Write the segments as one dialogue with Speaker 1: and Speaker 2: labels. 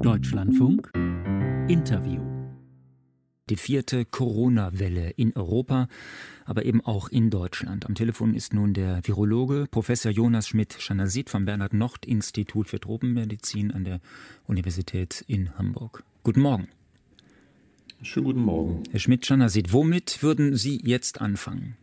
Speaker 1: Deutschlandfunk Interview. Die 4. Corona-Welle in Europa, aber eben auch in Deutschland. Am Telefon ist nun der Virologe Professor Jonas Schmidt-Schanasit vom Bernhard-Nocht-Institut für Tropenmedizin an der Universität in Hamburg. Guten Morgen.
Speaker 2: Schönen guten Morgen.
Speaker 1: Herr Schmidt-Schanasit, womit würden Sie jetzt anfangen?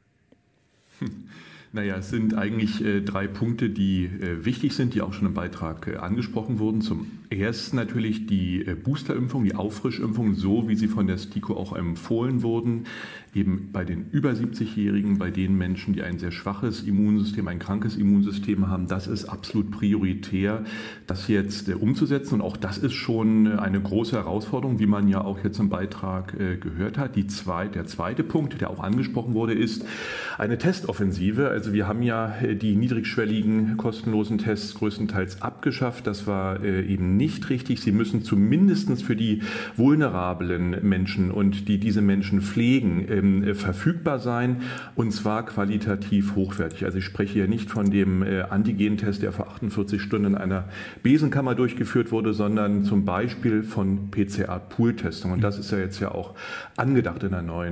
Speaker 2: Naja, es sind eigentlich 3 Punkte, die wichtig sind, die auch schon im Beitrag angesprochen wurden. Zum ersten natürlich die Boosterimpfung, die Auffrischimpfung, so wie sie von der STIKO auch empfohlen wurden. Eben bei den über 70-Jährigen, bei den Menschen, die ein sehr schwaches Immunsystem, ein krankes Immunsystem haben. Das ist absolut prioritär, das jetzt umzusetzen. Und auch das ist schon eine große Herausforderung, wie man ja auch jetzt im Beitrag gehört hat. Der zweite Punkt, der auch angesprochen wurde, ist eine Testoffensive. Also wir haben ja die niedrigschwelligen, kostenlosen Tests größtenteils abgeschafft. Das war eben nicht richtig. Sie müssen zumindest für die vulnerablen Menschen und die diese Menschen pflegen, verfügbar sein, und zwar qualitativ hochwertig. Also ich spreche hier nicht von dem Antigentest, der vor 48 Stunden in einer Besenkammer durchgeführt wurde, sondern zum Beispiel von PCR-Pool-Testung. Und das ist ja jetzt auch angedacht in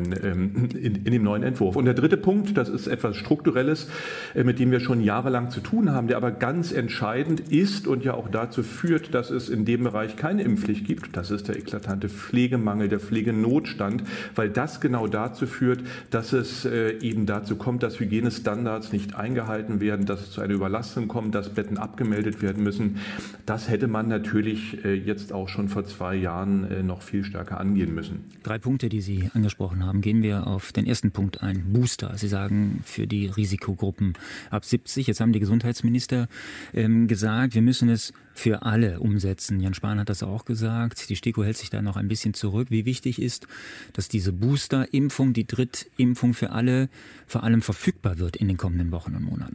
Speaker 2: dem neuen Entwurf. Und der dritte Punkt, das ist etwas Strukturelles, mit dem wir schon jahrelang zu tun haben, der aber ganz entscheidend ist und ja auch dazu führt, dass es in dem Bereich keine Impfpflicht gibt. Das ist der eklatante Pflegemangel, der Pflegenotstand, weil das genau dazu führt, dass es eben dazu kommt, dass Hygienestandards nicht eingehalten werden, dass es zu einer Überlastung kommt, dass Betten abgemeldet werden müssen. Das hätte man natürlich jetzt auch schon vor 2 Jahren noch viel stärker angehen müssen.
Speaker 1: 3 Punkte, die Sie angesprochen haben. Gehen wir auf den ersten Punkt ein. Booster. Sie sagen, für die Risikogruppen ab 70. Jetzt haben die Gesundheitsminister gesagt, wir müssen es für alle umsetzen. Jens Spahn hat das auch gesagt. Die STIKO hält sich da noch ein bisschen zurück. Wie wichtig ist, dass diese Boosterimpfung, die Drittimpfung für alle, vor allem verfügbar wird in den kommenden Wochen und Monaten?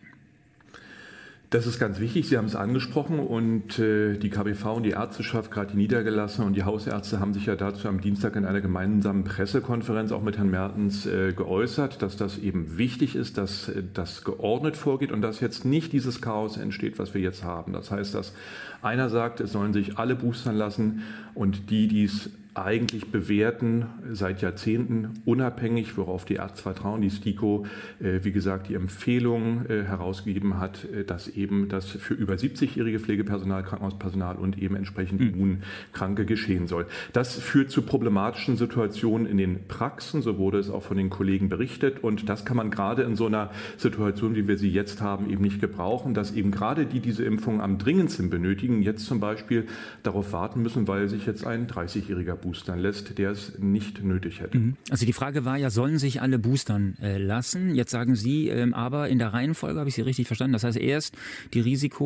Speaker 2: Das ist ganz wichtig, Sie haben es angesprochen, und die KBV und die Ärzteschaft, gerade die Niedergelassenen und die Hausärzte, haben sich ja dazu am Dienstag in einer gemeinsamen Pressekonferenz auch mit Herrn Mertens geäußert, dass das eben wichtig ist, dass das geordnet vorgeht und dass jetzt nicht dieses Chaos entsteht, was wir jetzt haben. Das heißt, dass einer sagt, es sollen sich alle boostern lassen, und die es eigentlich bewerten, seit Jahrzehnten unabhängig, worauf die Ärzte vertrauen, die STIKO, wie gesagt, die Empfehlung herausgegeben hat, dass eben das für über 70-jährige Pflegepersonal, Krankenhauspersonal und eben entsprechend Immunkranke geschehen soll. Das führt zu problematischen Situationen in den Praxen, so wurde es auch von den Kollegen berichtet, und das kann man gerade in so einer Situation, wie wir sie jetzt haben, eben nicht gebrauchen, dass eben gerade die diese Impfung am dringendsten benötigen, jetzt zum Beispiel darauf warten müssen, weil sich jetzt ein 30-jähriger boostern lässt, der es nicht nötig hätte.
Speaker 1: Also die Frage war ja, sollen sich alle boostern lassen? Jetzt sagen Sie, aber in der Reihenfolge, habe ich Sie richtig verstanden? Das heißt erst die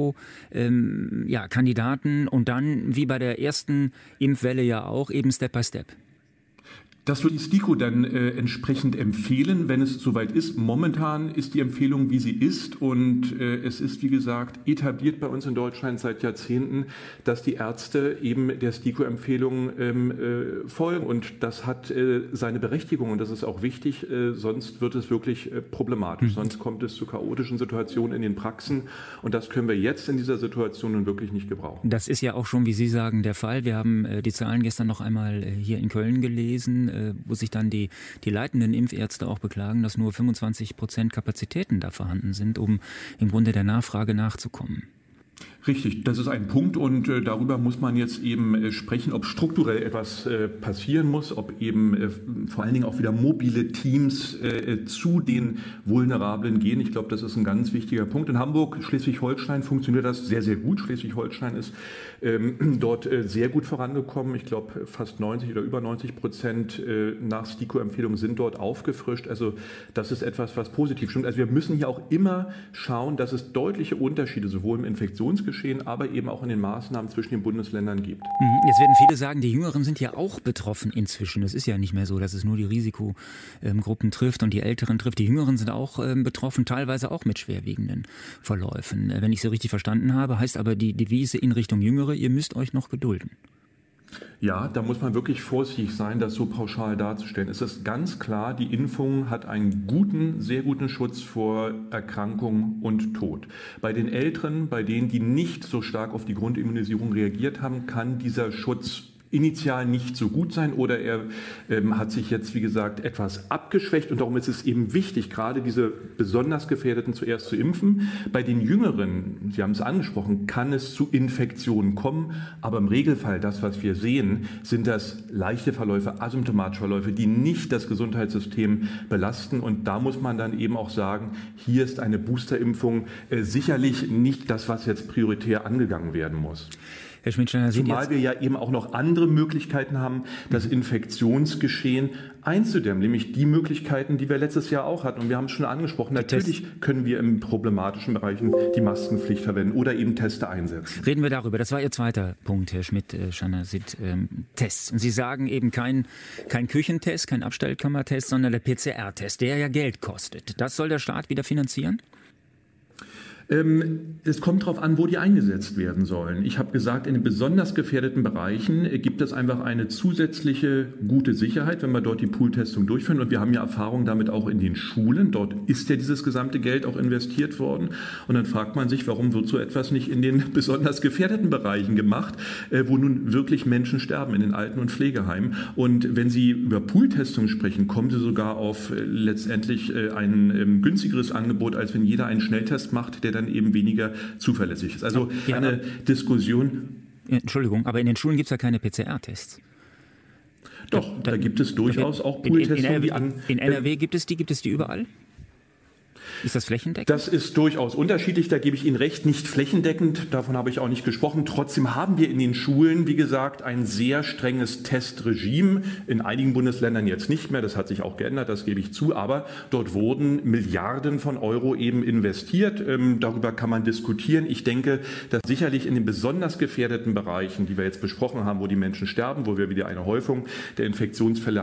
Speaker 1: Risikokandidaten und dann, wie bei der ersten Impfwelle ja auch, eben Step by Step.
Speaker 2: Das wird die STIKO dann entsprechend empfehlen, wenn es soweit ist. Momentan ist die Empfehlung, wie sie ist, und es ist, wie gesagt, etabliert bei uns in Deutschland seit Jahrzehnten, dass die Ärzte eben der STIKO-Empfehlung folgen, und das hat seine Berechtigung, und das ist auch wichtig, sonst wird es wirklich problematisch, sonst kommt es zu chaotischen Situationen in den Praxen, und das können wir jetzt in dieser Situation nun wirklich nicht gebrauchen.
Speaker 1: Das ist ja auch schon, wie Sie sagen, der Fall. Wir haben die Zahlen gestern noch einmal hier in Köln gelesen, wo sich dann die leitenden Impfärzte auch beklagen, dass nur 25% Kapazitäten da vorhanden sind, um im Grunde der Nachfrage nachzukommen.
Speaker 2: Richtig, das ist ein Punkt, und darüber muss man jetzt eben sprechen, ob strukturell etwas passieren muss, ob eben vor allen Dingen auch wieder mobile Teams zu den Vulnerablen gehen. Ich glaube, das ist ein ganz wichtiger Punkt. In Hamburg, Schleswig-Holstein funktioniert das sehr, sehr gut. Schleswig-Holstein ist dort sehr gut vorangekommen. Ich glaube, fast 90 oder über 90% nach STIKO-Empfehlung sind dort aufgefrischt. Also das ist etwas, was positiv stimmt. Also wir müssen hier auch immer schauen, dass es deutliche Unterschiede sowohl im Infektionsgeschehen, aber eben auch in den Maßnahmen zwischen den Bundesländern gibt.
Speaker 1: Jetzt werden viele sagen, die Jüngeren sind ja auch betroffen inzwischen. Es ist ja nicht mehr so, dass es nur die Risikogruppen trifft und die Älteren trifft. Die Jüngeren sind auch betroffen, teilweise auch mit schwerwiegenden Verläufen. Wenn ich Sie richtig verstanden habe, heißt aber die Devise in Richtung Jüngere, ihr müsst euch noch gedulden.
Speaker 2: Ja, da muss man wirklich vorsichtig sein, das so pauschal darzustellen. Es ist ganz klar, die Impfung hat einen sehr guten Schutz vor Erkrankung und Tod. Bei den Älteren, bei denen, die nicht so stark auf die Grundimmunisierung reagiert haben, kann dieser Schutz initial nicht so gut sein oder er hat sich jetzt, wie gesagt, etwas abgeschwächt und darum ist es eben wichtig, gerade diese besonders Gefährdeten zuerst zu impfen. Bei den Jüngeren, Sie haben es angesprochen, kann es zu Infektionen kommen, aber im Regelfall, das, was wir sehen, sind das leichte Verläufe, asymptomatische Verläufe, die nicht das Gesundheitssystem belasten und da muss man dann eben auch sagen, hier ist eine Boosterimpfung sicherlich nicht das, was jetzt prioritär angegangen werden muss.
Speaker 1: Herr Schmidsteiner,
Speaker 2: zumal wir ja eben auch noch andere Möglichkeiten haben, das Infektionsgeschehen einzudämmen, nämlich die Möglichkeiten, die wir letztes Jahr auch hatten. Und wir haben es schon angesprochen, natürlich können wir in problematischen Bereichen die Maskenpflicht verwenden oder eben Teste einsetzen.
Speaker 1: Reden wir darüber. Das war Ihr zweiter Punkt, Herr Schmidt-Schanner, Tests. Und Sie sagen eben kein Küchentest, kein Abstellkammertest, sondern der PCR-Test, der ja Geld kostet. Das soll der Staat wieder finanzieren?
Speaker 2: Es kommt darauf an, wo die eingesetzt werden sollen. Ich habe gesagt, in den besonders gefährdeten Bereichen gibt es einfach eine zusätzliche gute Sicherheit, wenn wir dort die Pooltestung durchführen. Und wir haben ja Erfahrung damit auch in den Schulen. Dort ist ja dieses gesamte Geld auch investiert worden. Und dann fragt man sich, warum wird so etwas nicht in den besonders gefährdeten Bereichen gemacht, wo nun wirklich Menschen sterben, in den Alten- und Pflegeheimen. Und wenn Sie über Pooltestung sprechen, kommen Sie sogar auf letztendlich ein günstigeres Angebot, als wenn jeder einen Schnelltest macht, der dann eben weniger zuverlässig ist. Also eine Diskussion.
Speaker 1: Entschuldigung, aber in den Schulen gibt es ja keine PCR-Tests.
Speaker 2: Doch, da gibt es durchaus auch Pooltests.
Speaker 1: In NRW gibt es die überall? Ist das flächendeckend?
Speaker 2: Das ist durchaus unterschiedlich, da gebe ich Ihnen recht, nicht flächendeckend, davon habe ich auch nicht gesprochen. Trotzdem haben wir in den Schulen, wie gesagt, ein sehr strenges Testregime. In einigen Bundesländern jetzt nicht mehr, das hat sich auch geändert, das gebe ich zu, aber dort wurden Milliarden von Euro eben investiert. Darüber kann man diskutieren. Ich denke, dass sicherlich in den besonders gefährdeten Bereichen, die wir jetzt besprochen haben, wo die Menschen sterben, wo wir wieder eine Häufung der Infektionsfälle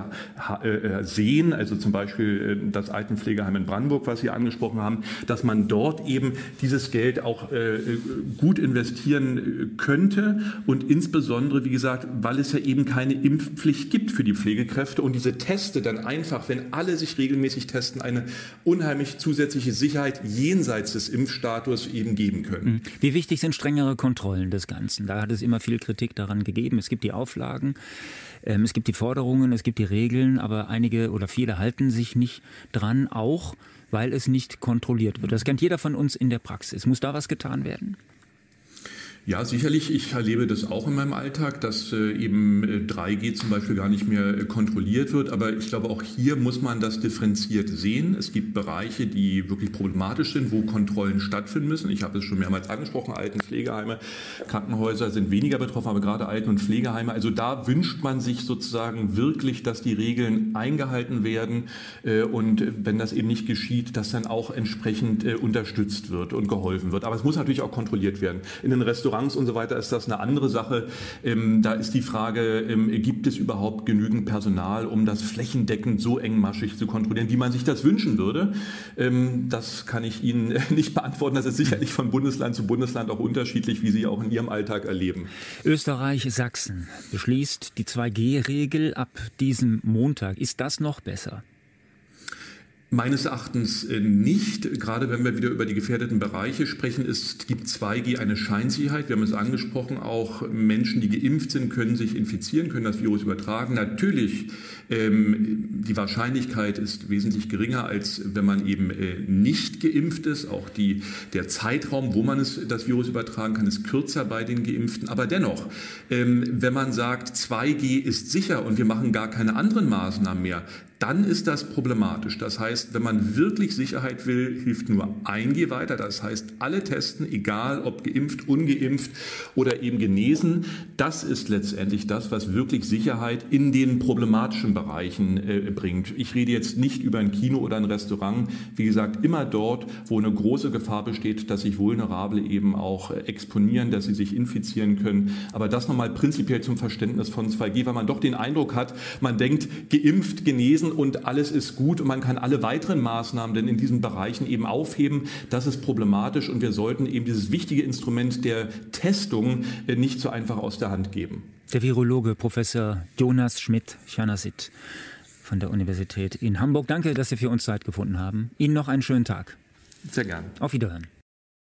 Speaker 2: sehen, also zum Beispiel das Altenpflegeheim in Brandenburg, was Sie angesprochen haben, dass man dort eben dieses Geld auch gut investieren könnte und insbesondere, wie gesagt, weil es ja eben keine Impfpflicht gibt für die Pflegekräfte und diese Teste dann einfach, wenn alle sich regelmäßig testen, eine unheimlich zusätzliche Sicherheit jenseits des Impfstatus eben geben können.
Speaker 1: Wie wichtig sind strengere Kontrollen des Ganzen? Da hat es immer viel Kritik daran gegeben. Es gibt die Auflagen, es gibt die Forderungen, es gibt die Regeln, aber einige oder viele halten sich nicht dran, auch weil es nicht kontrolliert wird. Das kennt jeder von uns in der Praxis. Muss da was getan werden?
Speaker 2: Ja, sicherlich. Ich erlebe das auch in meinem Alltag, dass eben 3G zum Beispiel gar nicht mehr kontrolliert wird. Aber ich glaube, auch hier muss man das differenziert sehen. Es gibt Bereiche, die wirklich problematisch sind, wo Kontrollen stattfinden müssen. Ich habe es schon mehrmals angesprochen, Altenpflegeheime, Krankenhäuser sind weniger betroffen, aber gerade Alten- und Pflegeheime. Also da wünscht man sich sozusagen wirklich, dass die Regeln eingehalten werden. Und wenn das eben nicht geschieht, dass dann auch entsprechend unterstützt wird und geholfen wird. Aber es muss natürlich auch kontrolliert werden. In den Restaurants und so weiter ist das eine andere Sache. Da ist die Frage, gibt es überhaupt genügend Personal, um das flächendeckend so engmaschig zu kontrollieren, wie man sich das wünschen würde? Das kann ich Ihnen nicht beantworten. Das ist sicherlich von Bundesland zu Bundesland auch unterschiedlich, wie Sie auch in Ihrem Alltag erleben.
Speaker 1: Österreich-Sachsen beschließt die 2G-Regel ab diesem Montag. Ist das noch besser?
Speaker 2: Meines Erachtens nicht. Gerade wenn wir wieder über die gefährdeten Bereiche sprechen, gibt 2G eine Scheinsicherheit. Wir haben es angesprochen, auch Menschen, die geimpft sind, können sich infizieren, können das Virus übertragen. Natürlich, die Wahrscheinlichkeit ist wesentlich geringer, als wenn man eben nicht geimpft ist. Auch der Zeitraum, wo man das Virus übertragen kann, ist kürzer bei den Geimpften. Aber dennoch, wenn man sagt, 2G ist sicher und wir machen gar keine anderen Maßnahmen mehr, dann ist das problematisch. Das heißt, wenn man wirklich Sicherheit will, hilft nur 1G weiter. Das heißt, alle testen, egal ob geimpft, ungeimpft oder eben genesen. Das ist letztendlich das, was wirklich Sicherheit in den problematischen Bereichen bringt. Ich rede jetzt nicht über ein Kino oder ein Restaurant. Wie gesagt, immer dort, wo eine große Gefahr besteht, dass sich Vulnerable eben auch exponieren, dass sie sich infizieren können. Aber das nochmal prinzipiell zum Verständnis von 2G, weil man doch den Eindruck hat, man denkt, geimpft, genesen und alles ist gut und man kann alle weiteren Maßnahmen denn in diesen Bereichen eben aufheben. Das ist problematisch und wir sollten eben dieses wichtige Instrument der Testung nicht so einfach aus der Hand geben.
Speaker 1: Der Virologe Professor Jonas Schmidt-Chanasit von der Universität in Hamburg. Danke, dass Sie für uns Zeit gefunden haben. Ihnen noch einen schönen Tag.
Speaker 2: Sehr gern.
Speaker 1: Auf Wiederhören.